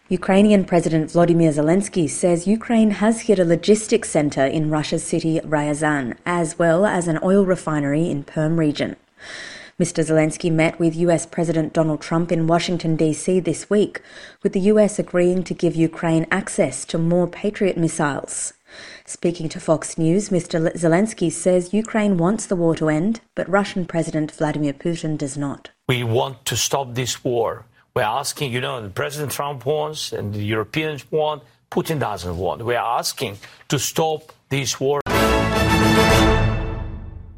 Ukrainian President Volodymyr Zelensky says Ukraine has hit a logistics centre in Russia's city Ryazan, as well as an oil refinery in Perm region. Mr. Zelensky met with US President Donald Trump in Washington, D.C. this week, with the US agreeing to give Ukraine access to more Patriot missiles. Speaking to Fox News, Mr. Zelensky says Ukraine wants the war to end, but Russian President Vladimir Putin does not. We want to stop this war. We're asking, President Trump wants and the Europeans want, Putin doesn't want. We're asking to stop this war.